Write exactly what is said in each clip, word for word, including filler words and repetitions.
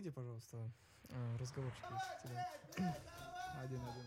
выйди, пожалуйста. А, разговорчик есть у тебя. Один-один.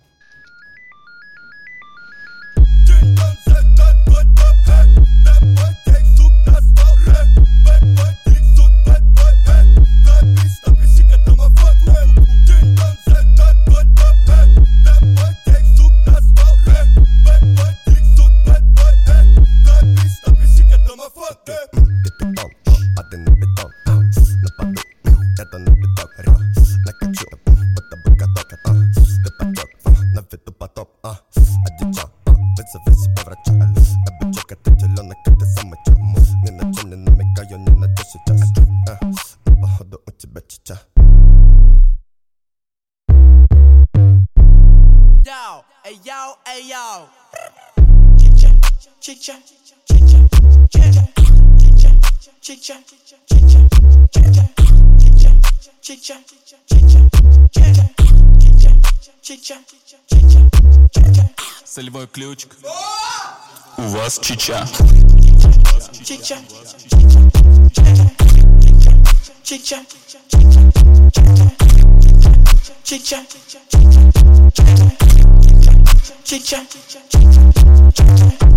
Yo, ey yo, ey yo. Chicha, chicha, chicha, chicha, chicha, chicha, chicha, chicha, chicha, chicha, chicha, chicha. Солевой ключик. У вас чича. Chicha, chicha, chicha, chicha, chicha, chicha.